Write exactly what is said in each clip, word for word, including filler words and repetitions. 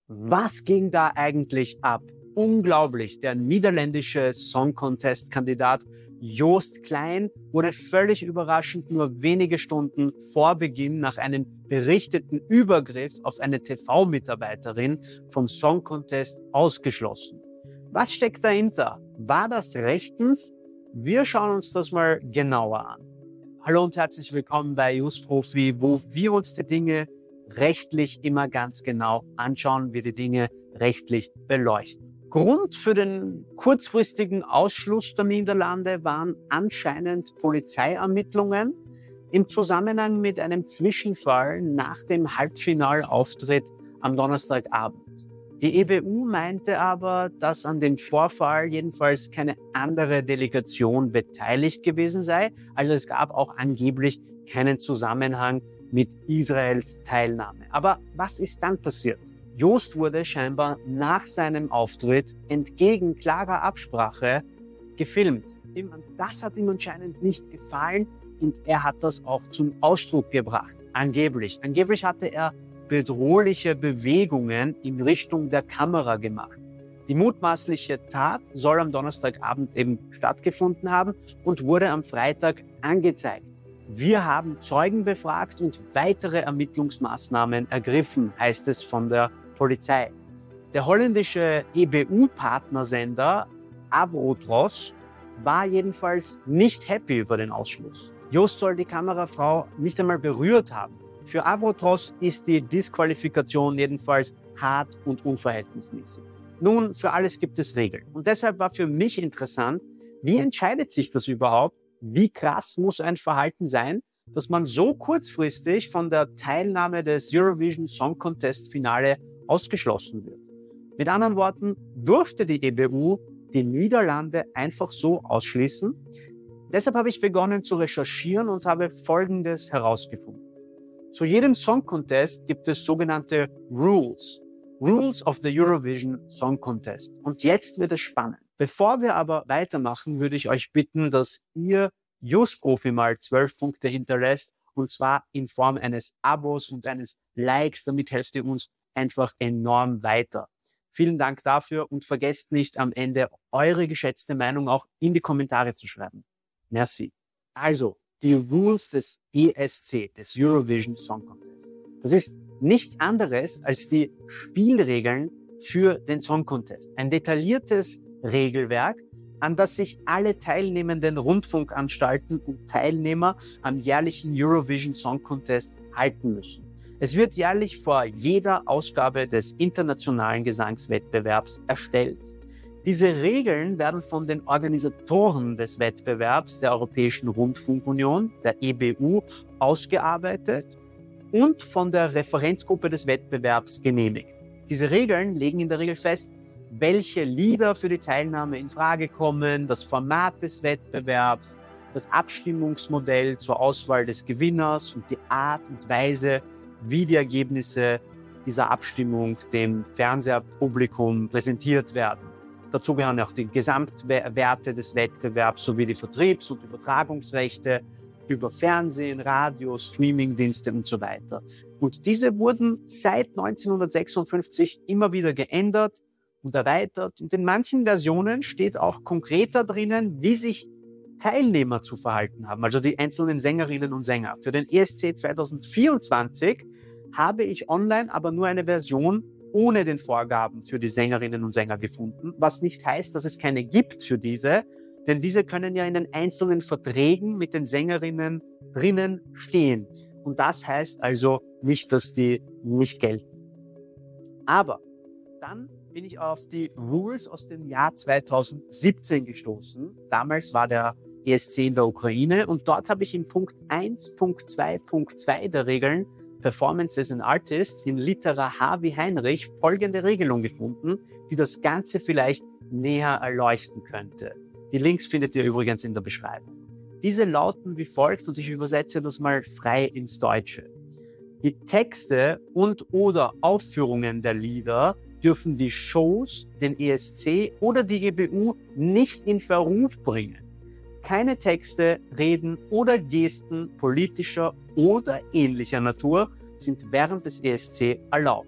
Was ging da eigentlich ab? Unglaublich, der niederländische Song Contest-Kandidat Joost Klein wurde völlig überraschend nur wenige Stunden vor Beginn nach einem berichteten Übergriff auf eine T V-Mitarbeiterin vom Song Contest ausgeschlossen. Was steckt dahinter? War das rechtens? Wir schauen uns das mal genauer an. Hallo und herzlich willkommen bei JustProfi, wo wir uns die Dinge rechtlich immer ganz genau anschauen, wir die Dinge rechtlich beleuchten. Grund für den kurzfristigen Ausschluss der Niederlande waren anscheinend Polizeiermittlungen im Zusammenhang mit einem Zwischenfall nach dem Halbfinalauftritt am Donnerstagabend. Die E B U meinte aber, dass an dem Vorfall jedenfalls keine andere Delegation beteiligt gewesen sei. Also es gab auch angeblich keinen Zusammenhang mit Israels Teilnahme. Aber was ist dann passiert? Joost wurde scheinbar nach seinem Auftritt entgegen klarer Absprache gefilmt. Das hat ihm anscheinend nicht gefallen und er hat das auch zum Ausdruck gebracht. Angeblich. Angeblich hatte er bedrohliche Bewegungen in Richtung der Kamera gemacht. Die mutmaßliche Tat soll am Donnerstagabend eben stattgefunden haben und wurde am Freitag angezeigt. Wir haben Zeugen befragt und weitere Ermittlungsmaßnahmen ergriffen, heißt es von der Polizei. Der holländische E B U-Partnersender Avrotros war jedenfalls nicht happy über den Ausschluss. Joost soll die Kamerafrau nicht einmal berührt haben. Für Avrotros ist die Disqualifikation jedenfalls hart und unverhältnismäßig. Nun, für alles gibt es Regeln. Und deshalb war für mich interessant, wie entscheidet sich das überhaupt? Wie krass muss ein Verhalten sein, dass man so kurzfristig von der Teilnahme des Eurovision Song Contest Finale ausgeschlossen wird? Mit anderen Worten, durfte die E B U die Niederlande einfach so ausschließen? Deshalb habe ich begonnen zu recherchieren und habe Folgendes herausgefunden. Zu jedem Song Contest gibt es sogenannte Rules. Rules of the Eurovision Song Contest. Und jetzt wird es spannend. Bevor wir aber weitermachen, würde ich euch bitten, dass ihr JustProfi mal zwölf Punkte hinterlässt. Und zwar in Form eines Abos und eines Likes. Damit helft ihr uns einfach enorm weiter. Vielen Dank dafür und vergesst nicht am Ende eure geschätzte Meinung auch in die Kommentare zu schreiben. Merci. Also, die Rules des E S C, des Eurovision Song Contest. Das ist nichts anderes als die Spielregeln für den Song Contest. Ein detailliertes Regelwerk, an das sich alle teilnehmenden Rundfunkanstalten und Teilnehmer am jährlichen Eurovision Song Contest halten müssen. Es wird jährlich vor jeder Ausgabe des internationalen Gesangswettbewerbs erstellt. Diese Regeln werden von den Organisatoren des Wettbewerbs der Europäischen Rundfunkunion, der E B U, ausgearbeitet und von der Referenzgruppe des Wettbewerbs genehmigt. Diese Regeln legen in der Regel fest, welche Lieder für die Teilnahme in Frage kommen, das Format des Wettbewerbs, das Abstimmungsmodell zur Auswahl des Gewinners und die Art und Weise, wie die Ergebnisse dieser Abstimmung dem Fernsehpublikum präsentiert werden. Dazu gehören auch die Gesamtwerte des Wettbewerbs sowie die Vertriebs- und Übertragungsrechte über Fernsehen, Radio, Streamingdienste und so weiter. Und diese wurden seit neunzehnhundertsechsundfünfzig immer wieder geändert und erweitert. Und in manchen Versionen steht auch konkreter drinnen, wie sich Teilnehmer zu verhalten haben, also die einzelnen Sängerinnen und Sänger. Für den E S C zweitausendvierundzwanzig habe ich online aber nur eine Version ohne den Vorgaben für die Sängerinnen und Sänger gefunden, was nicht heißt, dass es keine gibt für diese, denn diese können ja in den einzelnen Verträgen mit den Sängerinnen drinnen stehen. Und das heißt also nicht, dass die nicht gelten. Aber dann bin ich auf die Rules aus dem Jahr zweitausendsiebzehn gestoßen. Damals war der E S C in der Ukraine und dort habe ich in Punkt eins Punkt zwei Punkt zwei der Regeln Performances and Artists in Litera H wie Heinrich folgende Regelung gefunden, die das Ganze vielleicht näher erleuchten könnte. Die Links findet ihr übrigens in der Beschreibung. Diese lauten wie folgt und ich übersetze das mal frei ins Deutsche. Die Texte und oder Aufführungen der Lieder dürfen die Shows, den E S C oder die E B U nicht in Verruf bringen. Keine Texte, Reden oder Gesten politischer oder ähnlicher Natur sind während des E S C erlaubt.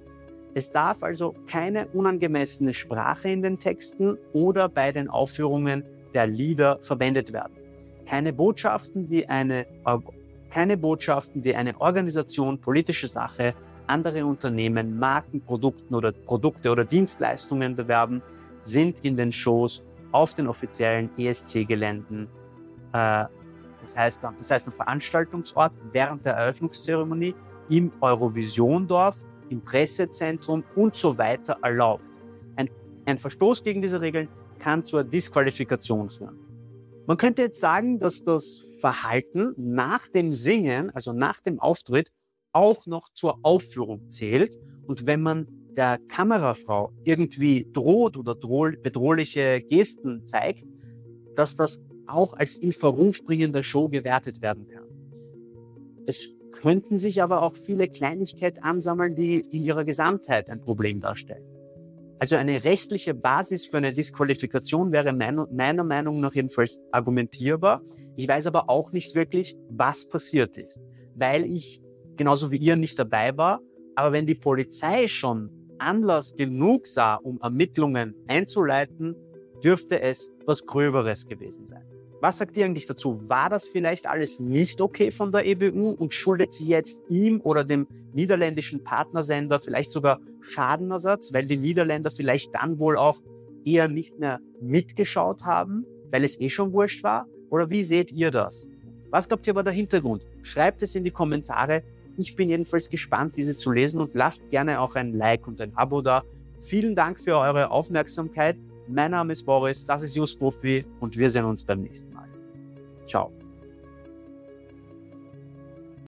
Es darf also keine unangemessene Sprache in den Texten oder bei den Aufführungen der Lieder verwendet werden. Keine Botschaften, die eine, keine Botschaften, die eine Organisation, politische Sache, andere Unternehmen, Marken, Produkten oder Produkte oder Dienstleistungen bewerben, sind in den Shows auf den offiziellen E S C-Geländen, äh, das heißt, das heißt am Veranstaltungsort während der Eröffnungszeremonie, im Eurovisiondorf, im Pressezentrum und so weiter erlaubt. Ein, ein Verstoß gegen diese Regeln kann zur Disqualifikation führen. Man könnte jetzt sagen, dass das Verhalten nach dem Singen, also nach dem Auftritt, auch noch zur Aufführung zählt. Und wenn man der Kamerafrau irgendwie droht oder bedrohliche Gesten zeigt, dass das auch als in Verruf bringender Show gewertet werden kann. Es könnten sich aber auch viele Kleinigkeiten ansammeln, die in ihrer Gesamtheit ein Problem darstellen. Also eine rechtliche Basis für eine Disqualifikation wäre mein, meiner Meinung nach jedenfalls argumentierbar. Ich weiß aber auch nicht wirklich, was passiert ist, weil ich genauso wie ihr nicht dabei war. Aber wenn die Polizei schon Anlass genug sah, um Ermittlungen einzuleiten, dürfte es was Gröberes gewesen sein. Was sagt ihr eigentlich dazu? War das vielleicht alles nicht okay von der E B U und schuldet sie jetzt ihm oder dem niederländischen Partnersender vielleicht sogar Schadenersatz, weil die Niederländer vielleicht dann wohl auch eher nicht mehr mitgeschaut haben, weil es eh schon wurscht war? Oder wie seht ihr das? Was glaubt ihr aber der Hintergrund? Schreibt es in die Kommentare. Ich bin jedenfalls gespannt, diese zu lesen und lasst gerne auch ein Like und ein Abo da. Vielen Dank für eure Aufmerksamkeit. Mein Name ist Boris, das ist Just Profi und wir sehen uns beim nächsten Mal. Ciao.